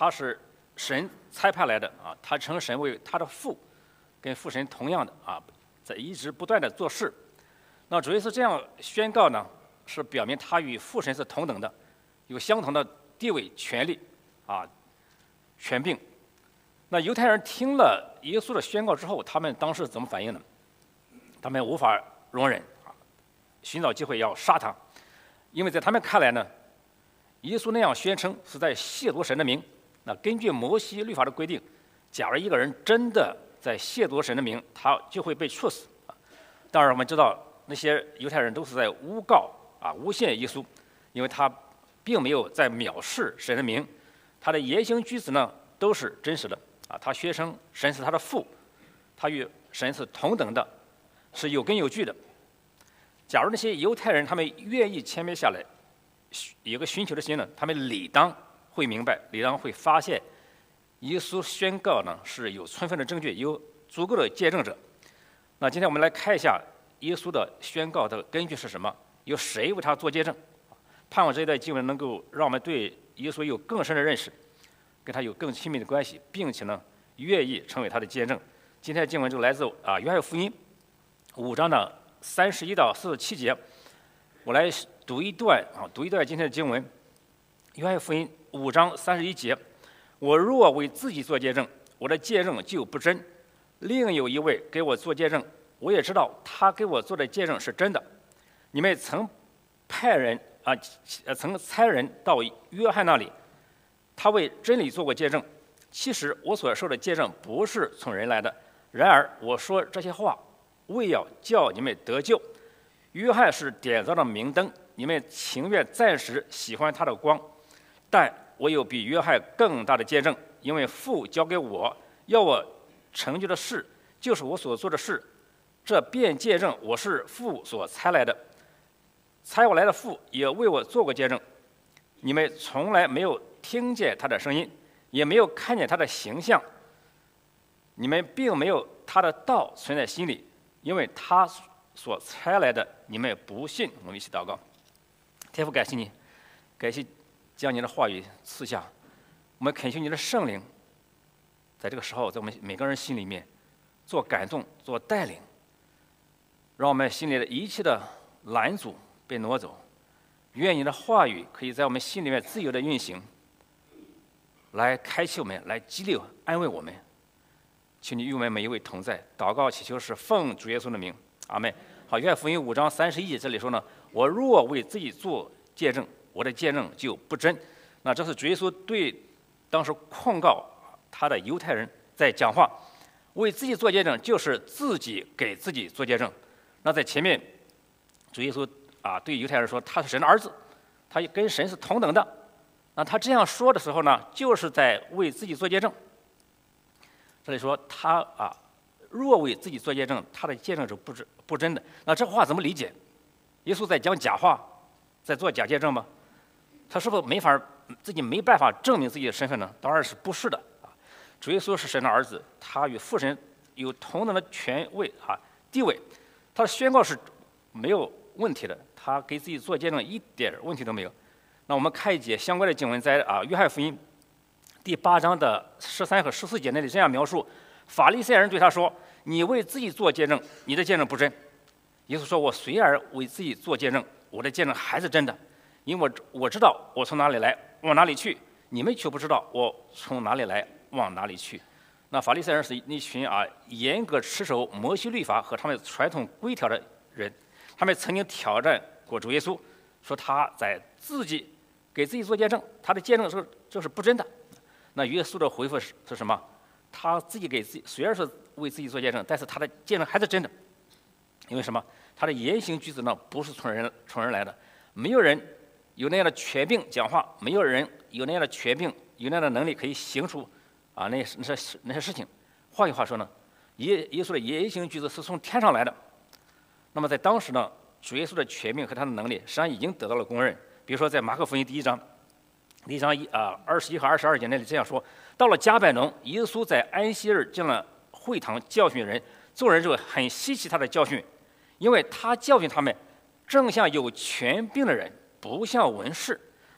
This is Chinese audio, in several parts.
他是神差派来的啊，他称神为他的父，跟父神同样的啊，在一直不断的做事。那主耶稣这样宣告呢，是表明他与父神是同等的，有相同的地位、权利啊、权柄。那犹太人听了耶稣的宣告之后，他们当时怎么反应呢？他们无法容忍啊，寻找机会要杀他，因为在他们看来呢，耶稣那样宣称是在亵渎神的名。那根据摩西律法的规定，假如一个人真的在亵渎神的名，他就会被处死啊。当然，我们知道那些犹太人都是在诬告啊、诬陷耶稣，因为他并没有在藐视神的名，他的言行举止呢都是真实的啊。他宣称神是他的父，他与神是同等的，是有根有据的。假如那些犹太人他们愿意谦卑下来，有个寻求的心呢，他们理当会明白，理当会发现，耶稣宣告呢是有充分的证据，有足够的见证者。那今天我们来看一下耶稣的宣告的根据是什么？由谁为他做见证？盼望这一段经文能够让我们对耶稣有更深的认识，跟他有更亲密的关系，并且呢愿意成为他的见证。今天的经文就来自约翰福音5章的31到47节。我来读一段今天的经文。约翰福音5章31节：我若为自己做见证，我的见证就不真；另有一位给我做见证，我也知道他给我做的见证是真的。你们曾差人到约翰那里，他为真理做过见证。其实我所受的见证不是从人来的，然而我说这些话，为要叫你们得救。约翰是点着的明灯，你们情愿暂时喜欢他的光，但我有比约翰更大的见证，因为父交给我要我成就的事，就是我所做的事，这便见证我是父所差来的。差我来的父也为我做过见证。你们从来没有听见他的声音，也没有看见他的形象，你们并没有他的道存在心里，因为他所差来的你们不信。我们一起祷告。天父，感谢你，感谢将你的话语赐下，我们恳求你的圣灵在这个时候在我们每个人心里面做感动，做带领，让我们心里的一切的拦阻被挪走。愿你的话语可以在我们心里面自由的运行，来开启我们，来激励安慰我们。请你与我们每一位同在。祷告祈求是奉主耶稣的名，阿们。好，约翰福音5章31节这里说呢，我若为自己做见证，我的见证就不真。那这是主耶稣对当时控告他的犹太人在讲话。为自己做见证就是自己给自己做见证。那在前面主耶稣对犹太人说他是神的儿子，他跟神是同等的。那他这样说的时候呢，就是在为自己做见证。这里说他若为自己做见证，他的见证是不真的。那这话怎么理解？耶稣在讲假话，在做假见证吗？他是否自己没办法证明自己的身份呢？当然是不是的主耶稣是神的儿子，他与父神有同等的权位地位，他的宣告是没有问题的，他给自己做见证一点问题都没有。那我们看一节相关的经文，在约翰福音第8章的13和14节那里这样描述：法利赛人对他说，你为自己做见证，你的见证不真。耶稣说，我虽然为自己做见证，我的见证还是真的，因为我知道我从哪里来往哪里去，你们却不知道我从哪里来往哪里去。那法利赛人是一群严格持守摩西律法和他们传统规条的人，他们曾经挑战过主耶稣，说他在自己给自己做见证，他的见证就是不真的。那耶稣的回复是什么？他自己给自己虽然是为自己做见证，但是他的见证还是真的。因为什么？他的言行举止呢，不是从人来的，没有人有那样的权柄讲话，没有人有那样的权柄，有那样的能力可以行出那些事情。换句话说呢，耶稣的言行举止是从天上来的。那么在当时呢，主耶稣的权柄和他的能力实际上已经得到了公认。比如说在马可福音第1章21和22节那里这样说：到了迦百农，耶稣在安息日进了会堂教训人，众人就很稀奇他的教训，因为他教训他们正像有权柄的人，不像文士。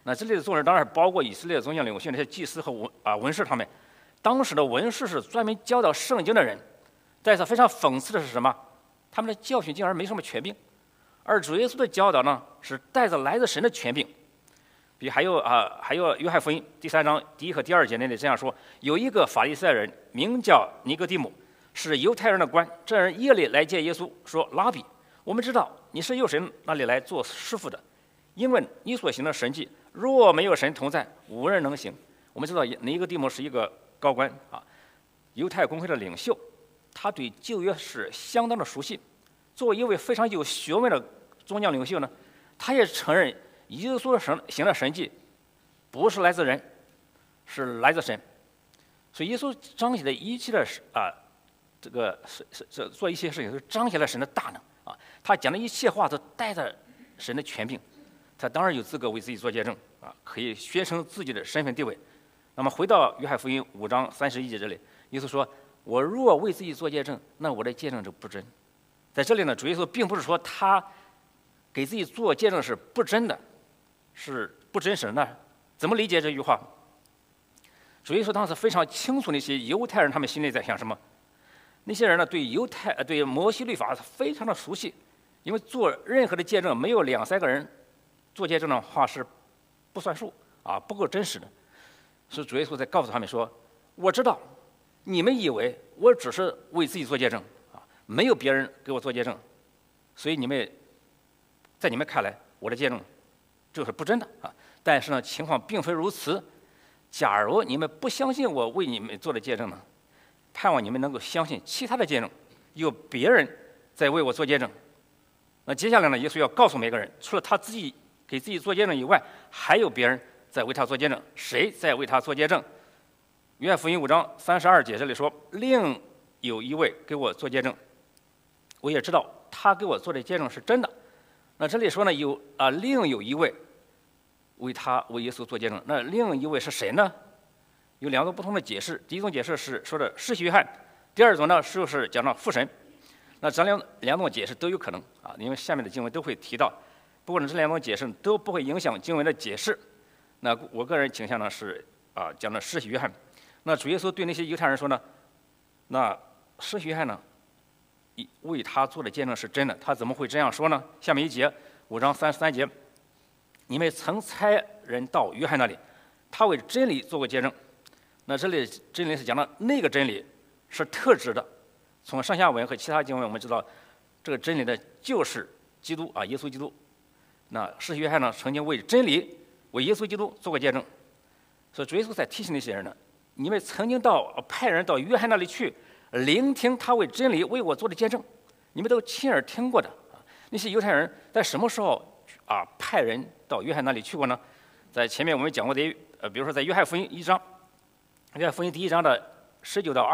那这里的众人当然包括以色列宗教领袖那些祭司和文士他们。当时的文士是专门教导圣经的人，但是非常讽刺的是什么？他们的教训竟然没什么权柄，而主耶稣的教导呢，是带着来自神的权柄。比还有约翰福音第3章1和2节那里这样说：有一个法利赛人名叫尼哥底母，是犹太人的官。这人夜里来见耶稣，说：拉比，我们知道你是由神那里来做师傅的，因为你所行的神迹，若没有神同在，无人能行。我们知道尼哥底母是一个高官啊，犹太公会的领袖，他对旧约是相当的熟悉。作为一位非常有学问的宗教领袖呢，他也承认耶稣行的神迹不是来自人，是来自神。所以耶稣彰显的一切的这个做一些事情是彰显了神的大能啊。他讲的一切话都带着神的权柄，他当然有资格为自己做见证啊，可以宣称自己的身份地位。那么回到约翰福音5章31节这里，耶稣说：我若为自己做见证，那我的见证就不真。在这里呢，主耶稣并不是说他给自己做见证是不真的，是不真实的。那怎么理解这句话？主耶稣当时非常清楚那些犹太人他们心里在想什么。那些人呢，对摩西律法非常的熟悉，因为做任何的见证，没有2、3个人做见证的话是不算数啊，不够真实的。所以主耶稣在告诉他们说：我知道你们以为我只是为自己做见证啊，没有别人给我做见证，所以在你们看来我的见证就是不真的啊。但是呢，情况并非如此。假如你们不相信我为你们做的见证呢，盼望你们能够相信其他的见证，有别人在为我做见证。那接下来呢，耶稣要告诉每个人，除了他自己给自己做见证以外，还有别人在为他做见证。谁在为他做见证？约翰福音5章32节这里说：另有一位给我做见证，我也知道他给我做的见证是真的。那这里说呢，另有一位为耶稣做见证。那另一位是谁呢？有2种不同的解释。第一种解释是说的施洗约翰，第二种呢就是讲到父神。那这两种解释都有可能啊，因为下面的经文都会提到。不过呢，这2种解释都不会影响经文的解释。那我个人倾向呢是讲的施洗约翰。那主耶稣对那些犹太人说呢，那施洗约翰呢为他做的见证是真的，他怎么会这样说呢？下面一节5章33节，你们曾差人到约翰那里，他为真理做过见证。那这里真理是讲的那个真理是特指的，从上下文和其他经文我们知道，这个真理的就是基督啊，耶稣基督。那施洗约翰呢曾经为真理为耶稣基督做过见证。所以主耶稣在提醒那些人呢，你们曾经派人到约翰那里去聆听他为真理为我做的见证，你们都亲耳听过的啊。那些犹太人在什么时候派人到约翰那里去过呢？在前面我们讲过的比如说在约翰福音1章，约翰福音第1章的19到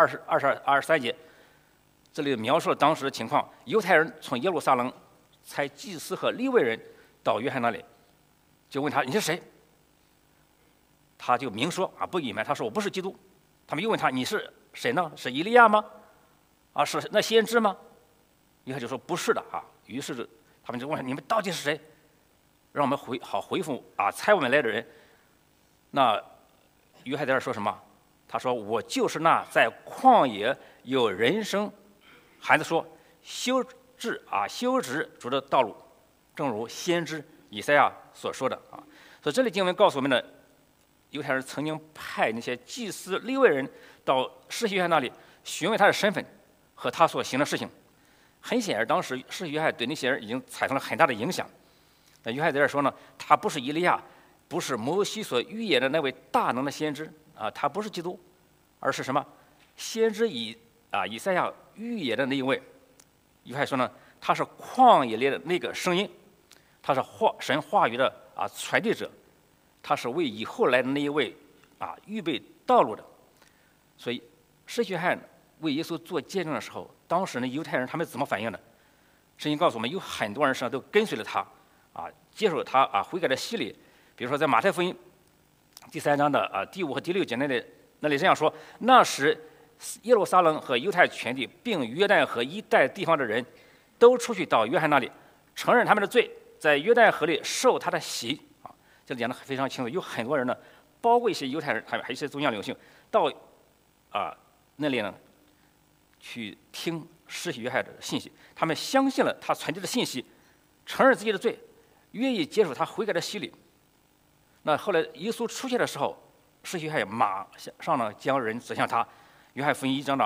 23节，这里描述了当时的情况。犹太人从耶路撒冷差祭司和利未人到约翰那里，就问他你是谁？他就明说不隐瞒，他说我不是基督。他们又问他你是谁呢？是以利亚吗？是那先知吗？约翰就说不是的啊。于是他们就问你们到底是谁？让我们回复差我们来的人。那约翰在这说什么？他说我就是那在旷野有人声喊着说修直主的道路，正如先知以赛亚所说的啊。所以这里经文告诉我们的，犹太人曾经派那些祭司利未人到施洗约翰那里询问他的身份和他所行的事情。很显然，当时施洗约翰对那些人已经产生了很大的影响。那约翰在这说呢，他不是以利亚，不是摩西所预言的那位大能的先知他不是基督，而是什么？先知以赛亚预言的那一位。约翰说呢，他是旷野里的那个声音，他是神话语的传递者，他是为以后来的那一位预备道路的。所以施洗约翰为耶稣做见证的时候，当时呢犹太人他们怎么反应的？圣经告诉我们，有很多人实际上都跟随了他接受他悔改的洗礼。比如说在马太福音第3章的第5和第6节那里这样说：那时耶路撒冷和犹太全地并约旦河一带地方的人都出去到约翰那里，承认他们的罪，在约旦河里受他的洗这里讲的非常清楚。有很多人呢，包括一些犹太人，还有一些宗教领袖，到那里呢去听施洗约翰的信息，他们相信了他传递的信息，承认自己的罪，愿意接受他悔改的洗礼。那后来耶稣出现的时候，施洗约翰马上呢将人指向他。约翰福音1章的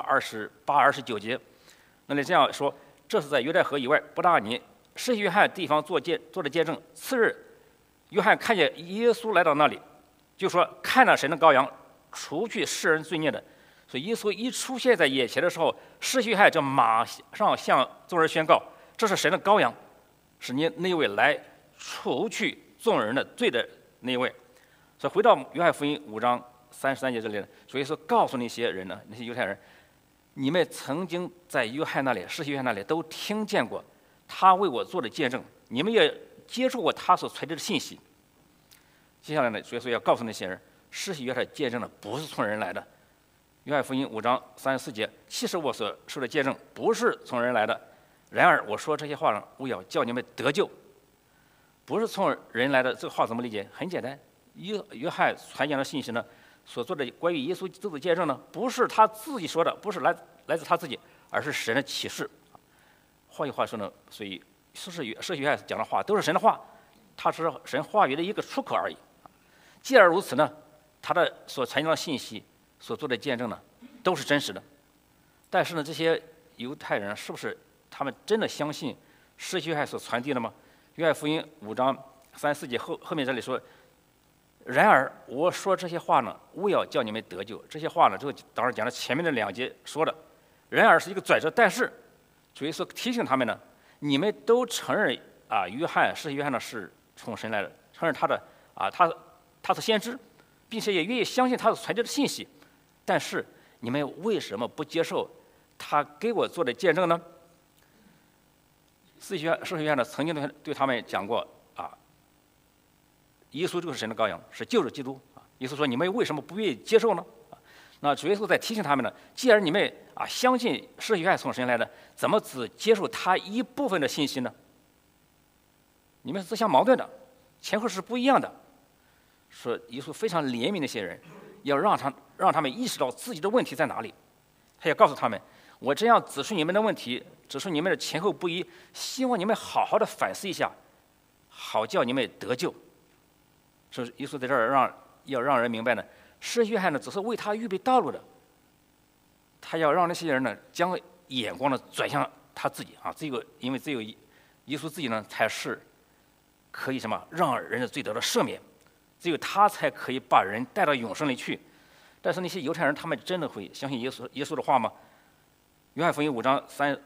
28、29节，那里这样说：这是在约旦河以外伯大尼，施洗约翰地方做的见证。次日，约翰看见耶稣来到那里，就说：看了神的羔羊，除去世人罪孽的。所以耶稣一出现在眼前的时候，施洗约翰就马上向众人宣告：这是神的羔羊，是那位来除去众人的罪的那一位。所以回到约翰福音5章33节这里，所以说告诉那些人呢，那些犹太人，你们曾经在约翰那里、施洗约翰那里都听见过他为我做的见证，你们也接受过他所传递的信息。接下来呢，所以说要告诉那些人，施洗约翰见证呢不是从人来的。约翰福音5章34节，其实我所说的见证不是从人来的，然而我说这些话呢，我要叫你们得救。不是从人来的，这个话怎么理解？很简单，约翰传讲的信息呢，所做的关于耶稣基督的见证呢，不是他自己说的，不是来自他自己，而是神的启示。换句话说呢，所以施洗约翰讲的话都是神的话，他是神话语的一个出口而已。既然如此呢，他的所传讲的信息、所做的见证呢，都是真实的。但是呢，这些犹太人是不是他们真的相信施洗约翰所传递的吗？约翰福音5章34节后面这里说：然而我说这些话呢，我要叫你们得救。这些话呢，这个当然讲了前面的2节说的。然而是一个转折，但是主耶稣提醒他们呢，你们都承认施洗约翰呢是从神来的，承认他是先知，并且也愿意相信他所传递的信息。但是你们为什么不接受他给我做的见证呢？施洗约翰呢曾经对他们讲过耶稣就是神的羔羊，是救主基督耶稣说：你们为什么不愿意接受呢？那主耶稣在提醒他们呢，既然你们相信施洗约翰从神来的，怎么只接受他一部分的信息呢？你们是自相矛盾的，前后是不一样的。说耶稣非常怜悯那些人，要让他们意识到自己的问题在哪里。他要告诉他们：我这样指出你们的问题，指出你们的前后不一，希望你们好好的反思一下，好叫你们得救。所以耶稣在这儿要让人明白呢，施洗约翰呢只是为他预备道路的，他要让那些人呢将眼光呢转向他自己因为只有耶稣自己呢才是可以让人的罪得到赦免，只有他才可以把人带到永生里去。但是那些犹太人，他们真的会相信耶稣的话吗？约翰福音5章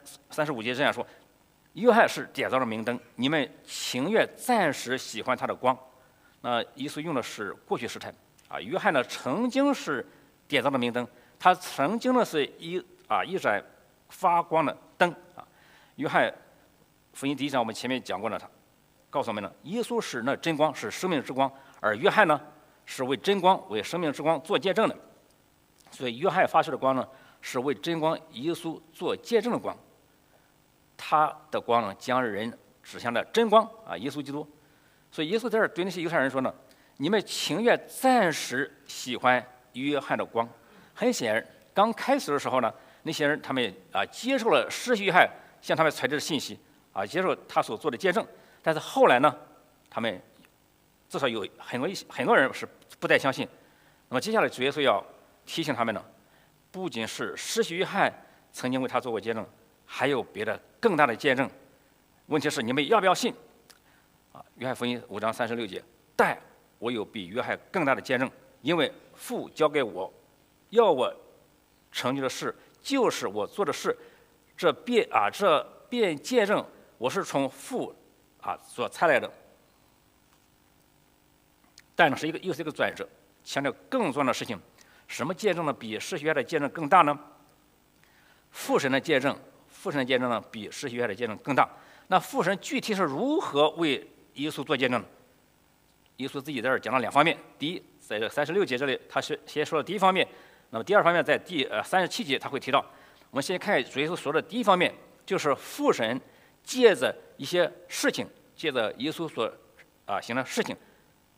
35节这样说：约翰是点着的明灯，你们情愿暂时喜欢他的光。那耶稣用的是过去时态约翰呢曾经是点着的明灯，他曾经呢是一盏发光的灯约翰福音第1章我们前面讲过了，他告诉我们呢，耶稣是那真光，是生命之光，而约翰呢是为真光、为生命之光做见证的。所以约翰发出的光呢，是为真光耶稣做见证的光，他的光呢将人指向了真光耶稣基督。所以耶稣在这儿对那些犹太人说呢，你们情愿暂时喜欢约翰的光。很显然，刚开始的时候呢，那些人他们接受了施洗约翰向他们传递的信息接受他所做的见证。但是后来呢，他们至少有很多人是不再相信。那么接下来主耶稣要提醒他们呢，不仅是施洗约翰曾经为他做过见证，还有别的更大的见证。问题是你们要不要信？约翰福音5章36节，但我有比约翰更大的见证，因为父交给我，要我成就的事，就是我做的事，这便见证我是从父所差来的。但是又是一个转折，强调更重要的事情。什么见证呢？比施洗约翰的见证更大呢？父神的见证呢，比施洗约翰的见证更大。那父神具体是如何为耶稣做见证呢？耶稣自己在这儿讲了2方面。第一，在这36节这里，他是先说了第一方面。那么第二方面，在第37节他会提到。我们先看主耶稣说的第一方面，就是父神借着一些事情，借着耶稣所行的事情，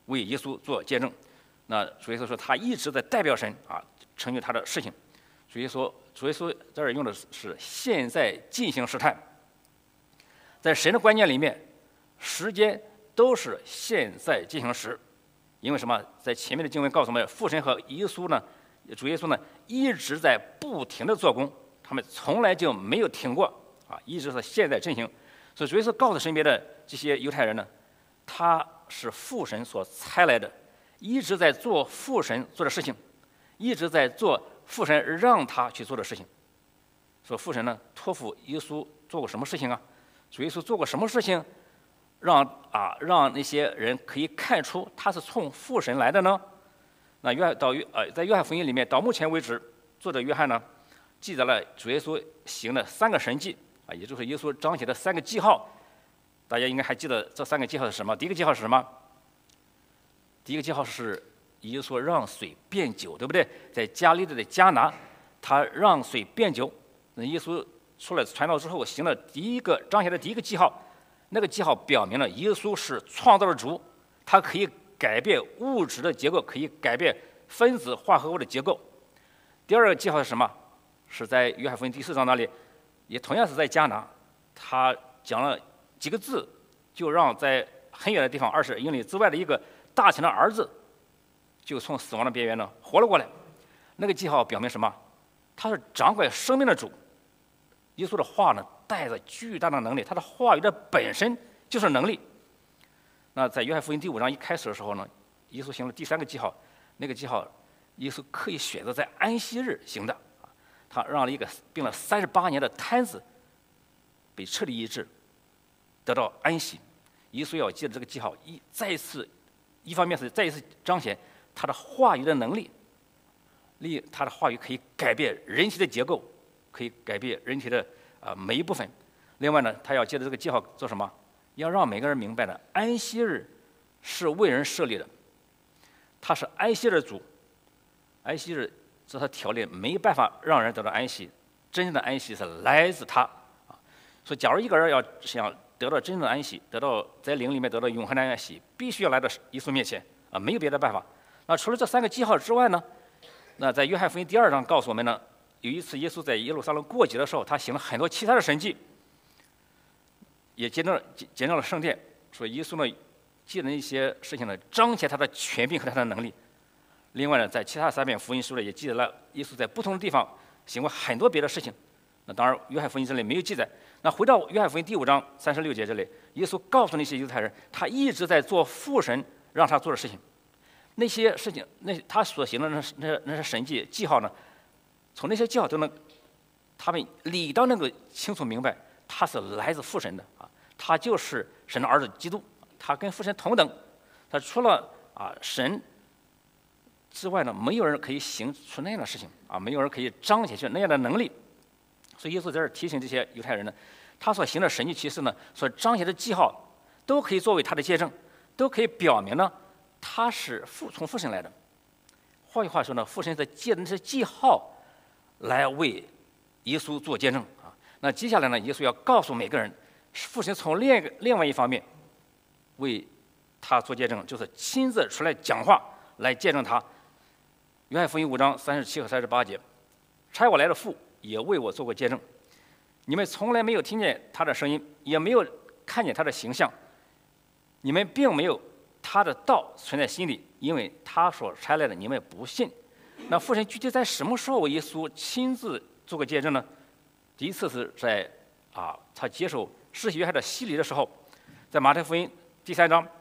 为耶稣做见证。那主耶稣说他一直在代表神成就他的事情。主耶稣这儿用的是现在进行时态，在神的观念里面，时间都是现在进行时。因为什么？在前面的经文告诉我们，父神和耶稣呢，主耶稣呢，一直在不停的做工，他们从来就没有停过一直是现在进行。所以主耶稣告诉身边的这些犹太人呢，他是父神所差来的，一直在做父神做的事情，一直在做父神让他去做的事情。说父神呢托付耶稣做过什么事情啊？主耶稣做过什么事情，让那些人可以看出他是从父神来的呢？那在约翰福音里面，到目前为止，作者约翰呢记载了主耶稣行的3个神迹也就是耶稣彰显的3个记号。大家应该还记得这3个记号是什么？第一个记号是什么？第一个记号是耶稣让水变酒，对不对？在加利利的迦拿，他让水变酒。那耶稣出来传道之后，行了彰显的第一个记号，那个记号表明了耶稣是创造的主，他可以改变物质的结构，可以改变分子化合物的结构。第二个记号是什么？是在约翰福音第4章那里，也同样是在迦拿，他讲了几个字，就让在很远的地方20英里之外的一个大臣的儿子，就从死亡的边缘呢活了过来。那个记号表明什么？他是掌管生命的主。耶稣的话呢，带着巨大的能力，他的话语的本身就是能力。那在约翰福音第5章一开始的时候呢，耶稣行了第3个记号，那个记号耶稣刻意选择在安息日行的他让了一个病了38年的瘫子被彻底医治，得到安息。耶稣要借着这个记号一方面是再一次彰显他的话语的能力，他的话语可以改变人体的结构，可以改变人体的每一部分。另外呢，他要借着这个记号做什么？要让每个人明白的，安息日是为人设立的，他是安息日的主。安息日这条条例没办法让人得到安息，真正的安息是来自他所以假如一个人要想得到真正的安息，得到在灵里面得到永恒的安息，必须要来到耶稣面前没有别的办法。那除了这3个记号之外呢，那在约翰福音第2章告诉我们呢，有一次耶稣在耶路撒冷过节的时候，他行了很多其他的神迹，也见证了圣殿。说耶稣呢借着一些事情呢，彰显他的权柄和他的能力。另外呢，在其他3篇福音书里也记载了耶稣在不同的地方行过很多别的事情。那当然约翰福音这里没有记载。那回到约翰福音第5章36节这里，耶稣告诉那些犹太人，他一直在做父神让他做的事情。那些事情，他所行的那些神迹记号呢，从那些记号都能，他们理当能够清楚明白，他是来自父神的他就是神的儿子基督，他跟父神同等，他除了神之外呢，没有人可以行出那样的事情没有人可以彰显出那样的能力。所以耶稣在这儿提醒这些犹太人呢，他所行的神迹奇事呢，所彰显的记号，都可以作为他的见证，都可以表明呢，他是从父神来的。换句话说呢，父神在借着这些记号来为耶稣做见证那接下来呢，耶稣要告诉每个人，父神从另外一方面为他做见证，就是亲自出来讲话来见证他。约翰福音5章37和38节，差我来的父也为我做过见证，你们从来没有听见他的声音，也没有看见他的形象，你们并没有他的道存在心里，因为他所差来的你们不信。那父神具体在什么时候为耶稣亲自做过见证呢？第一次是在他接受施洗约翰的洗礼的时候，在马太福音第3章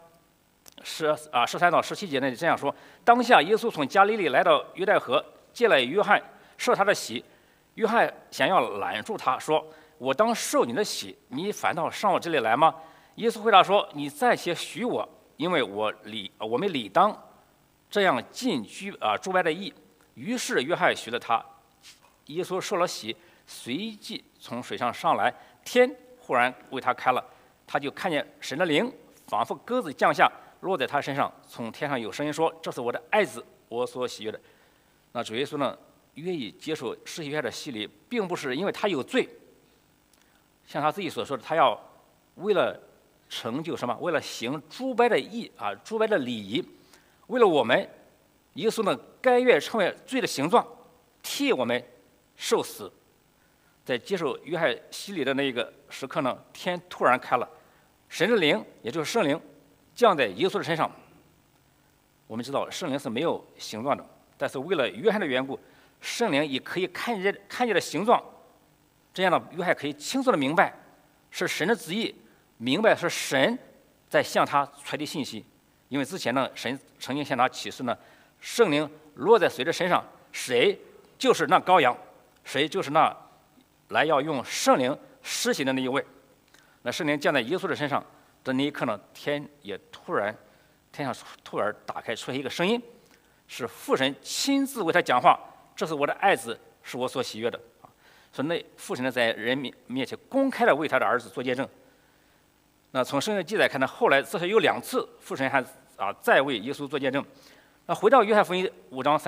13到17节那里这样说：当下耶稣从加利利来到约旦河，接来约翰受他的洗。约翰想要拦住他，说：我当受你的洗，你反倒上我这里来吗？耶稣回答说：你暂且许我，因为我们理当这样尽诸般的义。于是约翰许了他。耶稣受了洗，随即从水上上来，天忽然为他开了，他就看见神的灵仿佛鸽子降下，落在他身上。从天上有声音说：这是我的爱子，我所喜悦的。那主耶稣呢，愿意接受施洗约翰的洗礼，并不是因为他有罪，像他自己所说的，他要为了成就什么？为了行诸般的义啊，诸般的礼仪，为了我们，耶稣呢甘愿成为罪的形状，替我们受死。在接受约翰洗礼的那个时刻呢，天突然开了，神的灵，也就是圣灵，降在耶稣的身上。我们知道圣灵是没有形状的，但是为了约翰的缘故，圣灵也可以看见的形状。这样呢，约翰可以清楚的明白是神的旨意，明白是神在向他传递信息。因为之前呢，神曾经向他启示呢，圣灵落在谁的身上，谁就是那羔羊，谁就是那来要用圣灵施行的那一位。那圣灵降在耶稣的身上的那一刻呢，天上突然打开，出现一个声音，是父神亲自为他讲话：“这是我的爱子，是我所喜悦的。”所以那父神呢，在人面前公开的为他的儿子做见证。那从圣经记载看呢，后来至少有2次，父神还再为耶稣做见证。那回到约翰福音5章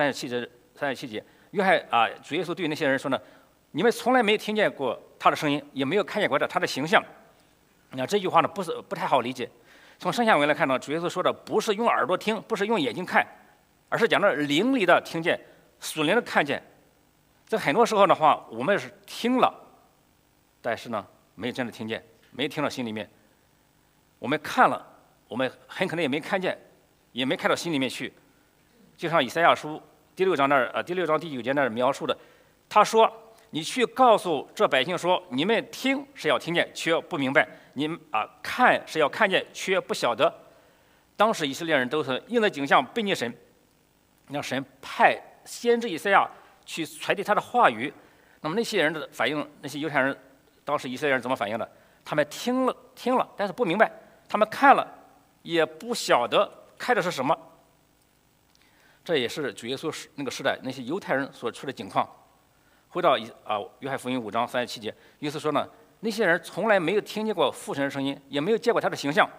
37节，约翰主耶稣对那些人说呢：“你们从来没听见过他的声音，也没有看见过他的形象。”那这句话呢，不太好理解。从上下文来看呢，主耶稣说的不是用耳朵听，不是用眼睛看，而是讲的灵里的听见，属灵的看见。在很多时候的话，我们是听了，但是呢，没真的听见，没听到心里面。我们看了，我们很可能也没看见，也没看到心里面去。就像以赛亚书第6章第9节那儿描述的，他说：“你去告诉这百姓说，你们听是要听见，却不明白；你们看是要看见，却不晓得。”当时以色列人都是应着景象背逆神，让神派先知以赛亚去传递他的话语。那么那些人的反应，那些犹太人，当时以色列人怎么反应的？他们听了，但是不明白；他们看了，也不晓得看的是什么。这也是主耶稣那个时代那些犹太人所处的境况。回到约翰福音5章37节，耶稣说呢，那些人从来没有听见过父神的声音，也没有见过他的形象。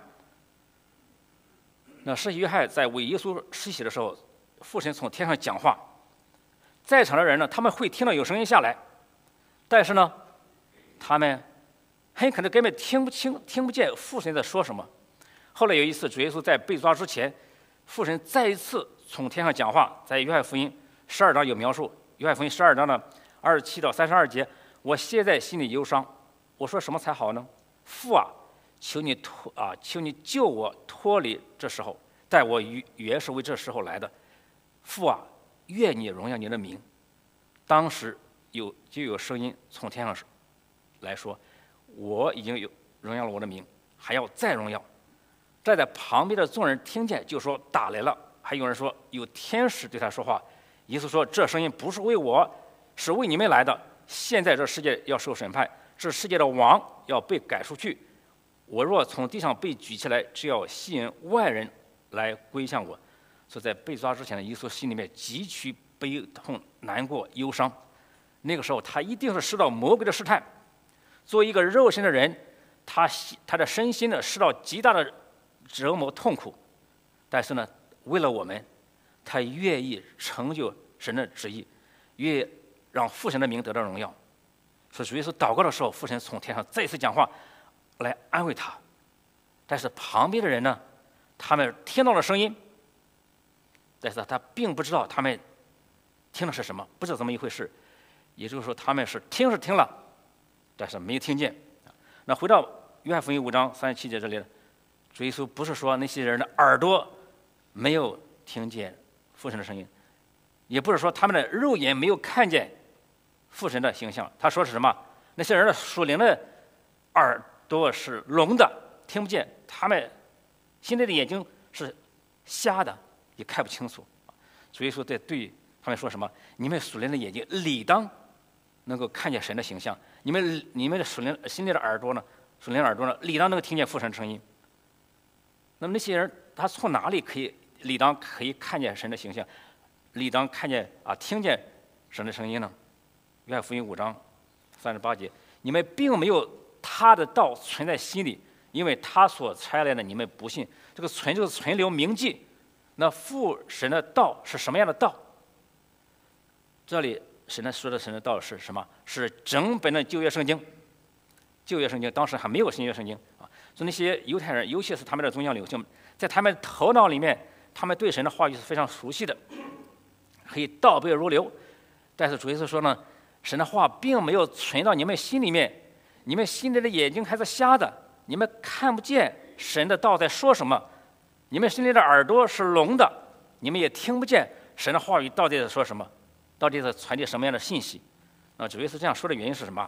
那施洗约翰在为耶稣施洗的时候，父神从天上讲话，在场的人呢，他们会听到有声音下来，但是呢，他们很可能根本听不见父神在说什么。后来有一次，主耶稣在被抓之前，父神再一次从天上讲话，在约翰福音12章有描述。约翰福音12章的27到32节，我现在心里忧伤，我说什么才好呢？父啊，求你救我脱离这时候，但我原是为这时候来的。父啊，愿你荣耀你的名。当时就有声音从天上来说，我已经有荣耀了我的名，还要再荣耀。站在旁边的众人听见，就说打来了。还有人说有天使对他说话。耶稣说，这声音不是为我，是为你们来的。现在这世界要受审判，这世界的王要被赶出去。我若从地上被举起来，只要吸引万人来归向我。所以在被抓之前的耶稣心里面极其悲痛、难过、忧伤。那个时候他一定是受到魔鬼的试探。作为一个肉身的人，他的身心呢受到极大的折磨痛苦。但是呢，为了我们，他愿意成就神的旨意，愿意让父神的名得到荣耀。所以主耶稣祷告的时候，父神从天上再一次讲话来安慰他。但是旁边的人呢，他们听到了声音，但是他并不知道他们听的是什么，不知道怎么一回事。也就是说，他们是听了，但是没有听见。那回到约翰福音5章37节这里，主耶稣不是说那些人的耳朵没有听见父神的声音，也不是说他们的肉眼没有看见父神的形象。他说是什么？那些人的属灵的耳朵是聋的，听不见；他们心里的眼睛是瞎的，也看不清楚。主耶稣在对他们说什么？你们属灵的眼睛理当能够看见神的形象，你们的心里的耳朵呢？属灵的耳朵呢，理当能够听见父神的声音。那么那些人，他从哪里理当可以看见神的形象，理当听见神的声音呢？约翰福音5章38节，你们并没有他的道存在心里，因为他所差来的你们不信。这个存就是存留铭记。那父神的道是什么样的道？这里说的神的道是什么？是整本的旧约圣经。旧约圣经当时还没有新约圣经所以那些犹太人，尤其是他们的宗教领袖们，在他们头脑里面，他们对神的话语是非常熟悉的，可以倒背如流。但是主耶稣说呢，神的话并没有存到你们心里面，你们心里的眼睛还是瞎的，你们看不见神的道在说什么，你们心里的耳朵是聋的，你们也听不见神的话语到底在说什么，到底在传递什么样的信息。那主耶稣这样说的原因是什么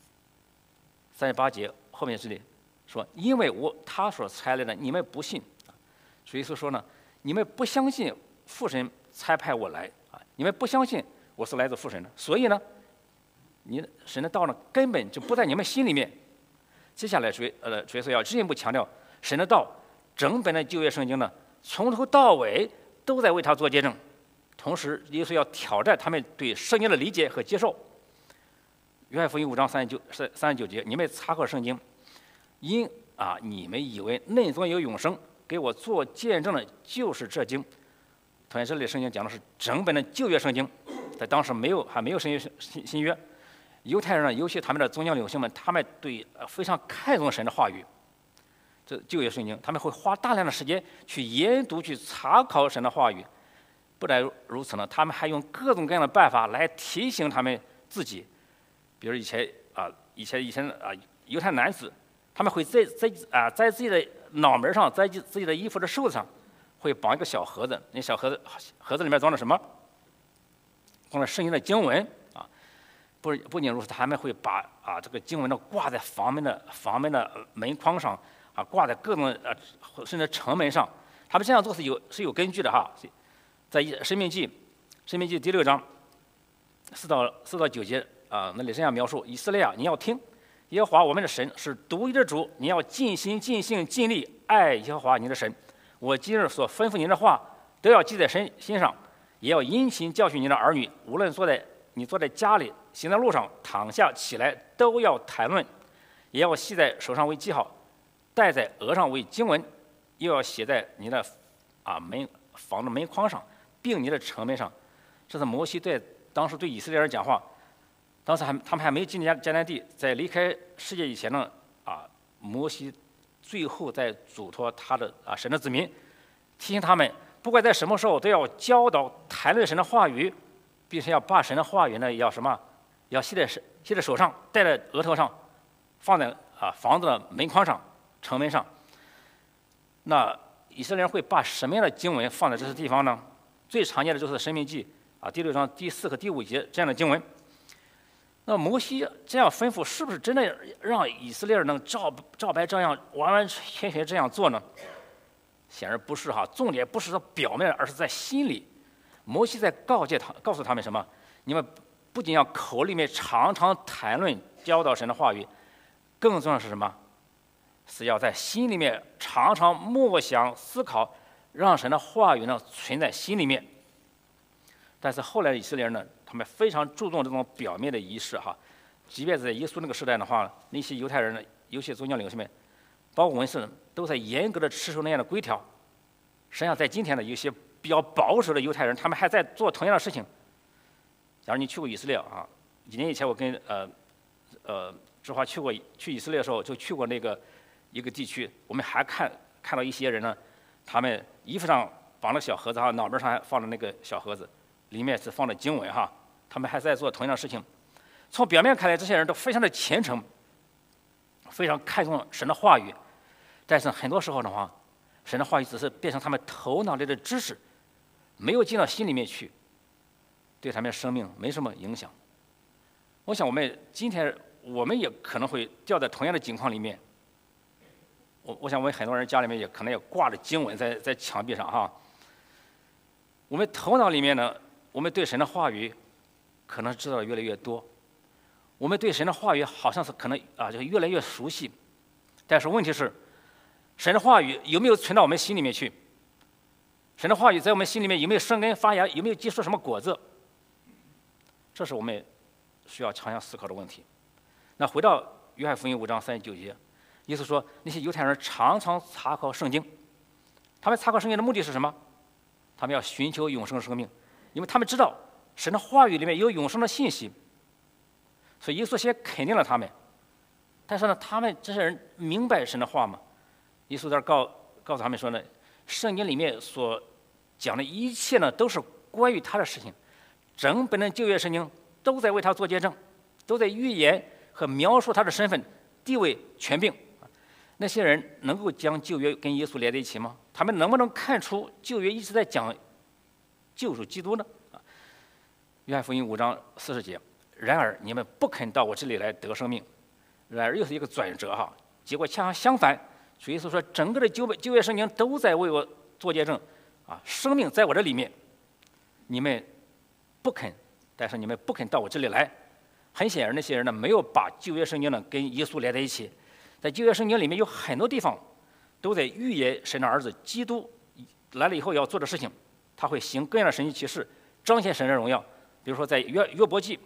？38节后面这里说，因为他所差来的你们不信。主耶稣说呢，你们不相信父神差派我来啊，你们不相信我是来自父神的，所以呢，神的道呢根本就不在你们心里面。接下来主耶稣要进一步强调，神的道整本的旧约圣经呢，从头到尾都在为他做见证。同时，耶稣要挑战他们对圣经的理解和接受。约翰福音5章39节，你们查考圣经，因你们以为内中有永生，给我做见证的就是这经。同样，这里圣经讲的是整本的旧约圣经，在当时还没有新约。犹太人呢，尤其他们的宗教领袖们，他们非常看重神的话语。这旧约圣经，他们会花大量的时间去研读、去查考神的话语。不但如此呢，他们还用各种各样的办法来提醒他们自己。比如以前犹太男子，他们会在自己的脑门上，在自己的衣服的袖子上，会绑一个小盒子。那小盒子里面装的什么？装了圣经的经文啊。不仅如此，他们会把这个经文呢挂在房门的门框上啊，挂在各种甚至城门上。他们这样做是有根据的哈。在申命记第6章4到9节那里这样描述：以色列啊，你要听，耶和华我们的神是独一的主，你要尽心尽性尽力爱耶和华你的神。我今日所吩咐您的话，都要记在心上，也要殷勤教训您的儿女，无论你坐在家里，行在路上，躺下起来，都要谈论，也要系在手上为记号，戴在额上为经文，又要写在你的房的门框上，并你的城门上。这是摩西当时对以色列人讲话。当时他们还没进迦南地，在离开世界以前呢，摩西最后在嘱托他的神的子民，提醒他们，不管在什么时候都要教导谈论神的话语，并且要把神的话语呢要系在手上，戴在额头上，放在房子的门框上、城门上。那以色列人会把什么样的经文放在这些地方呢？最常见的就是申命记第6章第4和第5节这样的经文。那摩西这样吩咐，是不是真的让以色列人能照白这样完完全全这样做呢？显然不是哈。重点不是在表面，而是在心里。摩西在告诉他们什么？你们不仅要口里面常常谈论教导神的话语，更重要的是什么？是要在心里面常常默想思考，让神的话语呢存在心里面。但是后来的以色列人呢，他们非常注重这种表面的仪式哈。即便是在耶稣那个时代的话，那些犹太人呢，有些宗教领袖们，包括文士，都在严格的持守那样的规条。实际上，在今天呢，有些比较保守的犹太人，他们还在做同样的事情。假如你去过以色列几年以前我跟志华去以色列的时候，就去过那个一个地区，我们还看到一些人呢，他们衣服上绑了小盒子脑门上还放着那个小盒子，里面是放的经文他们还在做同样的事情。从表面看来，这些人都非常的虔诚，非常看重神的话语，但是很多时候的话，神的话语只是变成他们头脑里的知识，没有进到心里面去，对他们的生命没什么影响。我想今天我们也可能会掉在同样的境况里面。我想我们很多人家里面也可能也挂着经文在墙壁上我们头脑里面呢，我们对神的话语可能知道的越来越多，我们对神的话语好像是可能就越来越熟悉，但是问题是，神的话语有没有存到我们心里面去？神的话语在我们心里面有没有生根发芽？有没有结出什么果子？这是我们需要常常思考的问题。那回到约翰福音5章39节，耶稣说，那些犹太人常常查考圣经，他们查考圣经的目的是什么？他们要寻求永生的生命，因为他们知道神的话语里面有永生的信息，所以耶稣先肯定了他们。但是呢，他们这些人明白神的话吗？ 耶稣在这告诉他们说呢，圣经里面所讲的一切呢，都是关于他的事情，整本的旧约圣经都在为他做见证，都在预言和描述他的身份、地位、权柄。那些人能够将旧约跟耶稣连在一起吗？他们能不能看出旧约一直在讲救赎基督呢？约翰福音5章40节，然而你们不肯到我这里来得生命。然而又是一个转折哈，结果恰恰相反。主耶稣说，整个的旧约圣经都在为我做见证啊，生命在我的里面，你们不肯，但是你们不肯到我这里来。很显然，那些人呢没有把旧约圣经呢跟耶稣连在一起。在旧约圣经里面有很多地方都在预言神的儿子基督来了以后要做的事情，他会行各样的神迹奇事，彰显神的荣耀。比如说在约伯记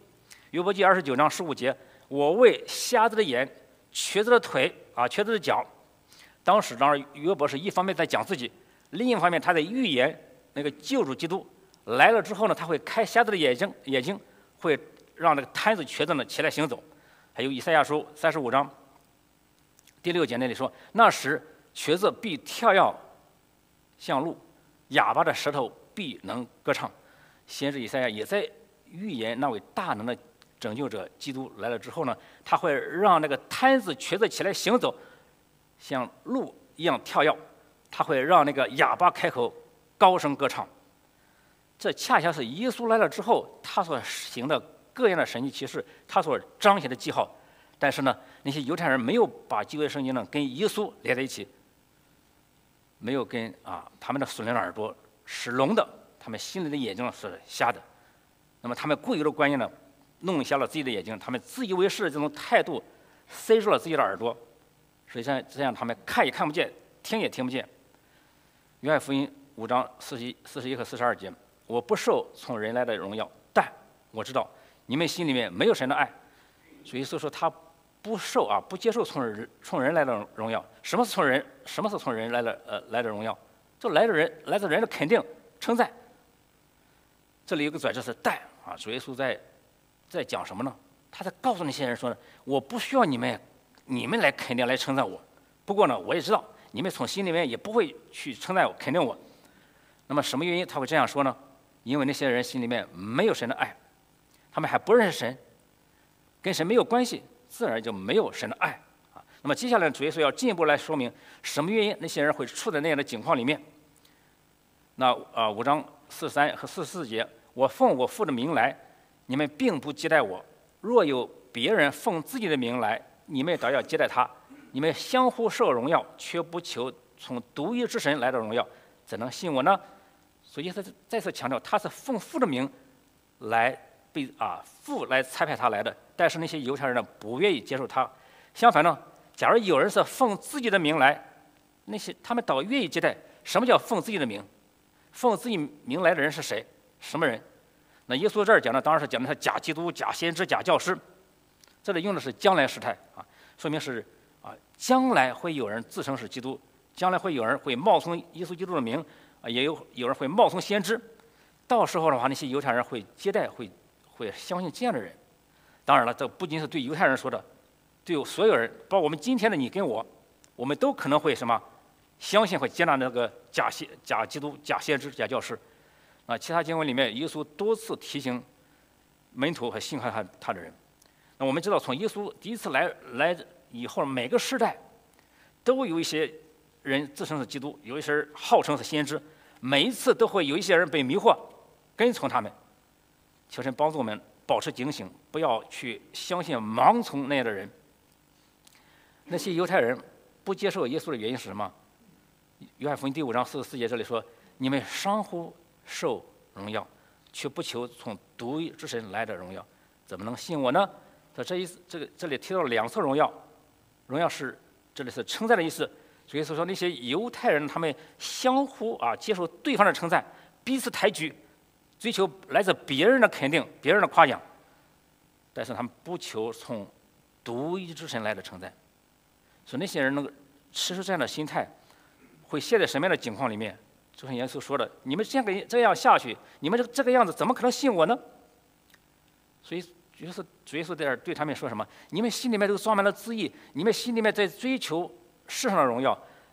29章15节，我为瞎子的眼、瘸子的腿啊、瘸子的脚。当时当然约伯是一方面在讲自己，另一方面他在预言那个救主基督来了之后呢，他会开瞎子的眼睛，会让那个瘫子瘸子呢起来行走。还有以赛亚书35章第6节那里说，那时瘸子必跳跃像鹿，哑巴的舌头必能歌唱。先知以赛亚也在预言那位大能的拯救者基督来了之后呢，他会让那个瘫子瘸子起来行走，像鹿一样跳跃，他会让那个哑巴开口高声歌唱。这恰恰是耶稣来了之后他所行的各样的神迹奇事，他所彰显的记号。但是呢，那些犹太人没有把旧约圣经呢跟耶稣连在一起，没有跟他们的属灵的耳朵是聋的，他们心里的眼睛是瞎的。那么他们固有的观念呢，弄瞎了自己的眼睛，他们自以为是的这种态度塞住了自己的耳朵，实际上这样他们看也看不见，听也听不见。约翰福音5章41和42节，我不受从人来的荣耀，但我知道你们心里面没有神的爱。所以说他不接受从人来的荣耀。什么是从人来的荣耀？就来自人的肯定称赞。这里有个转折是但啊，主耶稣在讲什么呢？他在告诉那些人说呢，我不需要你们来肯定来称赞我，不过呢，我也知道你们从心里面也不会去称赞我、肯定我。那么什么原因他会这样说呢？因为那些人心里面没有神的爱，他们还不认识神，跟神没有关系，自然就没有神的爱啊。那么接下来主耶稣要进一步来说明什么原因那些人会处在那样的境况里面。那5章43和44节，我奉我父的名来，你们并不接待我；若有别人奉自己的名来，你们倒要接待他。你们相互受荣耀，却不求从独一之神来的荣耀，怎能信我呢？所以他再次强调，他是奉父的名来父来差派他来的。但是那些犹太人呢，不愿意接受他。相反呢，假如有人是奉自己的名来，那些他们倒愿意接待。什么叫奉自己的名？奉自己名来的人是谁？什么人？那耶稣这儿讲的当然是讲的是假基督、假先知、假教师。这里用的是将来时态说明是将来会有人自称是基督，将来会有人会冒充耶稣基督的名也有人会冒充先知。到时候的话，那些犹太人会接待，会相信这样的人。当然了，这不仅是对犹太人说的，对所有人，包括我们今天的你跟我们都可能会相信会接纳那个假基督、假先知、假教师。其他经文里面，耶稣多次提醒门徒和信靠他的人。那我们知道，从耶稣第一次来以后，每个时代都有一些人自称是基督，有一些人号称是先知，每一次都会有一些人被迷惑，跟从他们。求神帮助我们保持警醒，不要去相信盲从那样的人。那些犹太人不接受耶稣的原因是什么？约翰福音第5章44节这里说：“你们相互受荣耀，却不求从独一之神来的荣耀，怎么能信我呢？”这里提到了2次荣耀，荣耀是这里是称赞的意思。所以说那些犹太人他们相互接受对方的称赞，彼此抬举，追求来自别人的肯定、别人的夸奖，但是他们不求从独一之神来的称赞。所以那些人能够持出这样的心态，会陷在什么样的境况里面？就像耶稣说的：“你们这样下去，你们这个样子，怎么可能信我呢？”所以主耶稣在这儿对他们说什么？你们心里面都装满了自义，你们心里面在追求世上的荣耀，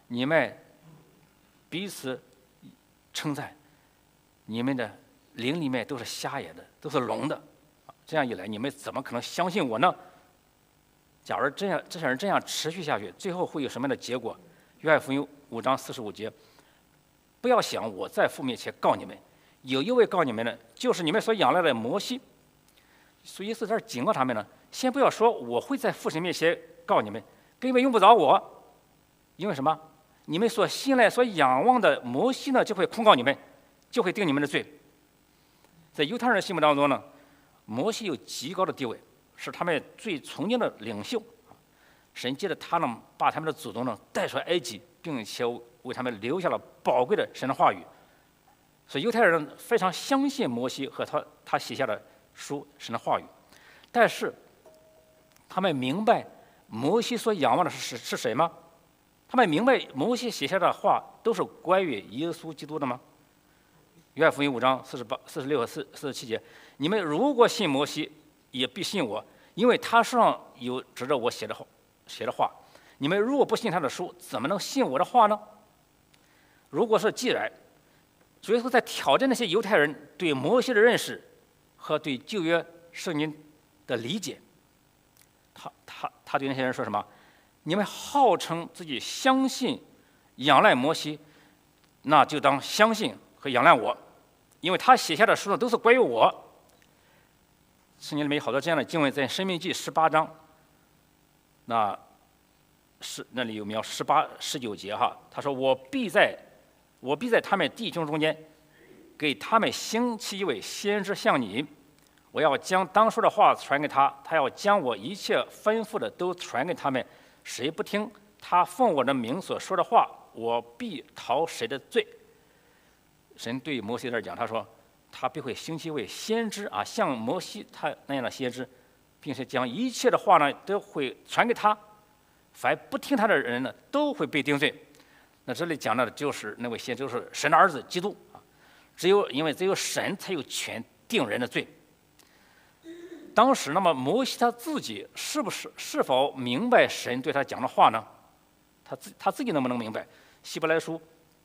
你们彼此称赞，你们的灵里面都是瞎眼的，都是聋的。这样一来，你们怎么可能相信我呢？假如这些人这样持续下去，最后会有什么样的结果？约翰福音5章45节，不要想我在父面前告你们，有一位告你们的，就是你们所仰赖的摩西。所以是这儿警告他们呢，先不要说我会在父神面前告你们，根本用不着我，因为什么？你们所信赖、所仰望的摩西呢，就会控告你们，就会定你们的罪。在犹太人的心目当中呢，摩西有极高的地位，是他们最崇敬的领袖。神借着他呢，把他们的祖宗呢带出埃及，并且为他们留下了宝贵的神的话语。所以犹太人非常相信摩西和他写下的书神的话语，但是他们明白摩西所仰望的是谁吗？他们明白摩西写下的话都是关于耶稣基督的吗？约翰福音5章46和47节，你们如果信摩西，也必信我，因为他书上有指着我写的话。你们如果不信他的书，怎么能信我的话呢？如果是既然，主耶稣在挑战那些犹太人对摩西的认识和对旧约圣经的理解，他对那些人说什么？你们号称自己相信、仰赖摩西，那就当相信和仰赖我，因为他写下的书呢都是关于我。圣经里面有好多这样的经文，在《申命记》18章，那里有描18、19节哈，他说我必在他们弟兄中间，给他们兴起一位先知像你，我要将当说的话传给他，他要将我一切吩咐的都传给他们。谁不听他奉我的名所说的话，我必逃谁的罪。神对摩西在这讲，他说他必会兴起一位先知啊，像摩西他那样的先知，并且将一切的话呢都会传给他。凡不听他的人呢，都会被定罪。那这里讲的就是那位先知，就是神的儿子基督啊。因为只有神才有权定人的罪。当时，那么摩西他自己是否明白神对他讲的话呢？他自己能不能明白？希伯来书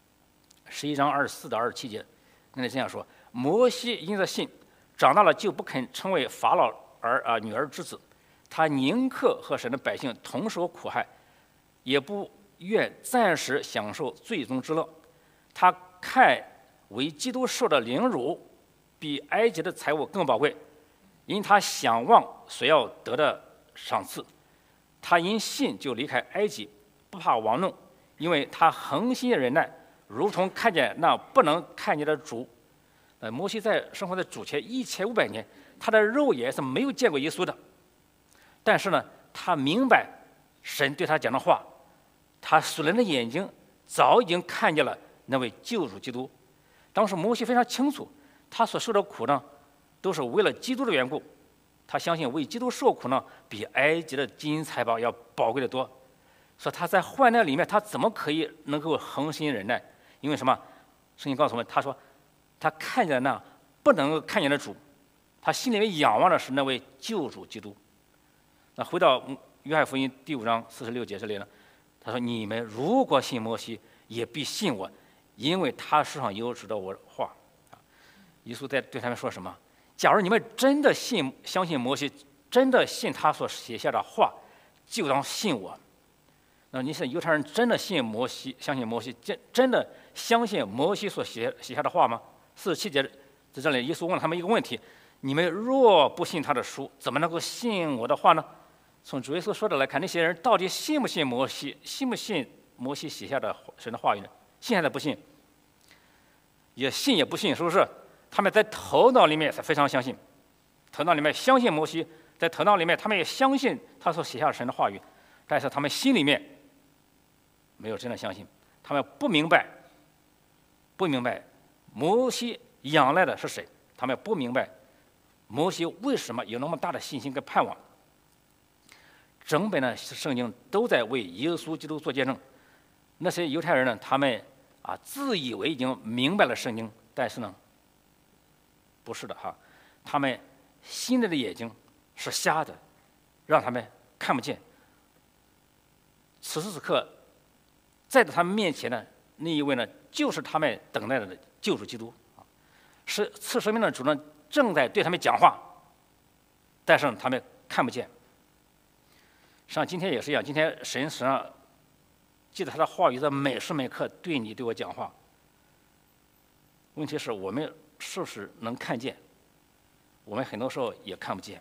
11章24到27节，那里这样说：摩西因着信，长大了就不肯称为法老女儿之子，他宁可和神的百姓同受苦害，也不愿暂时享受罪中之乐。他看为基督受的凌辱，比埃及的财物更宝贵。因他想望所要得的赏赐，他因信就离开埃及，不怕王怒，因为他恒心忍耐，如同看见那不能看见的主。摩西生活在主前1500年，他的肉眼是没有见过耶稣的，但是呢，他明白神对他讲的话，他属灵的眼睛早已经看见了那位救主基督。当时摩西非常清楚，他所受的苦呢，都是为了基督的缘故。他相信为基督受苦呢，比埃及的金银财宝要宝贵的多。所以他在患难里面，他怎么可以能够恒心忍耐？因为什么？圣经告诉我们，他说他看见那不能够看见的主，他心里面仰望的是那位救主基督。那回到约翰福音第5章46节这里呢，他说：你们如果信摩西，也必信我，因为他书上有指着我的话。耶稣在对他们说什么？假如你们真的相信摩西，真的信他所写下的话，就当信我。那你是犹太人真的信摩西，相信摩西，真的相信摩西所写下的话吗？47节在这里，耶稣问了他们一个问题：你们若不信他的书，怎么能够信我的话呢？从主耶稣说的来看，那些人到底信不信摩西？信不信摩西写下的神的话语呢？信还是不信？也信也不信，是不是？他们在头脑里面是非常相信，头脑里面相信摩西，在头脑里面他们也相信他所写下的神的话语，但是他们心里面没有真的相信，他们不明白摩西仰赖的是谁，他们不明白摩西为什么有那么大的信心跟盼望。整本的圣经都在为耶稣基督做见证。那些犹太人呢，他们自以为已经明白了圣经，但是呢，不是的哈，他们心里的眼睛是瞎的，让他们看不见。此时此刻， 在他们面前的那一位呢，就是他们等待的救主基督是赐生命的主呢，正在对他们讲话，但是他们看不见。实际上今天也是一样，今天神实际上记得他的话语在每时每刻对你对我讲话。问题是我们是不是能看见？我们很多时候也看不见。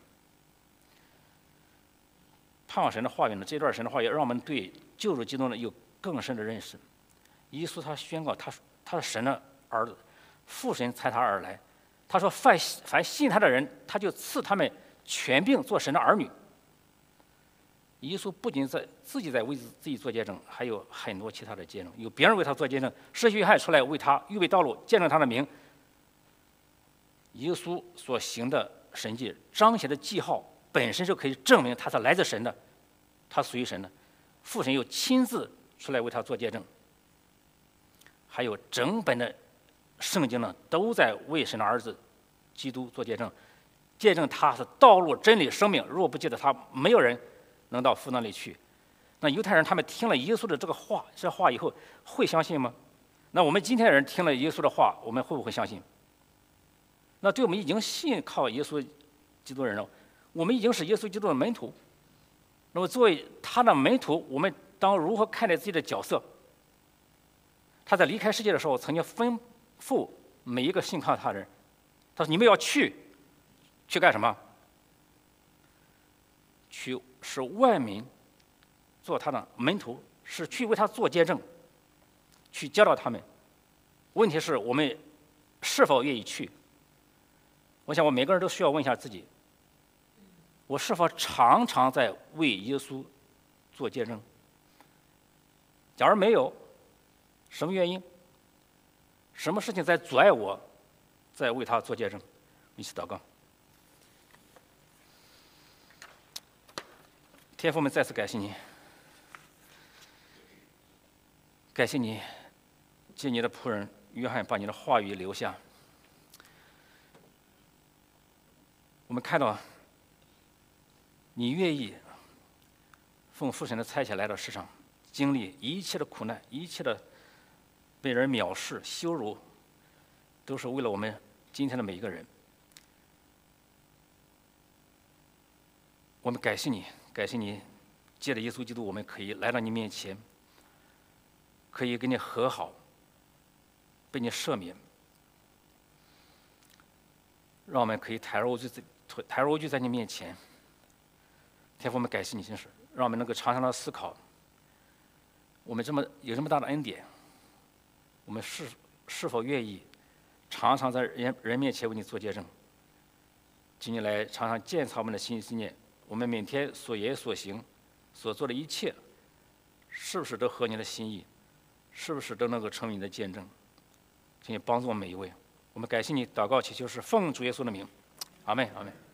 盼望神的话语呢，这段神的话语让我们对救主基督呢有更深的认识。耶稣他宣告他是神的儿子，父神差他而来。他说凡信他的人，他就赐他们权柄做神的儿女。耶稣不仅自己在为自己做见证，还有很多其他的见证，有别人为他做见证，施洗约翰出来为他预备道路，见证他的名。耶稣所行的神迹彰显的记号本身就可以证明他是来自神的，他属于神的。父神又亲自出来为他做见证。还有整本的圣经呢，都在为神的儿子基督做见证，见证他是道路、真理、生命。若不记得他，没有人能到父那里去。那犹太人他们听了耶稣的这话以后，会相信吗？那我们今天人听了耶稣的话，我们会不会相信？那对我们已经信靠耶稣基督的人了，我们已经是耶稣基督的门徒。那么作为他的门徒，我们当如何看待自己的角色？他在离开世界的时候，曾经吩咐每一个信靠他的人，他说：“你们要去干什么？去使万民做他的门徒，是去为他做见证，去教导他们。问题是我们是否愿意去？我想，我每个人都需要问一下自己：我是否常常在为耶稣做见证？假如没有，什么原因？什么事情在阻碍我，在为他做见证？一起祷告。天父们，再次感谢你，感谢你借你的仆人约翰把你的话语留下。我们看到你愿意奉父神的差遣来到世上，经历一切的苦难，一切的被人藐视、羞辱，都是为了我们今天的每一个人。我们感谢你，感谢你，借着耶稣基督，我们可以来到你面前，可以跟你和好，被你赦免，让我们可以坦然无惧在你面前。天父，我们感谢你，真是让我们能够常常的思考，我们有这么大的恩典，我们是否愿意常常在人面前为你做见证？请你来常常检查我们的心念，我们每天所言所行所做的一切，是不是都合你的心意？是不是都能够成为你的见证？请你帮助我们每一位。我们感谢你，祷告祈求是奉主耶稣的名，阿门，阿门。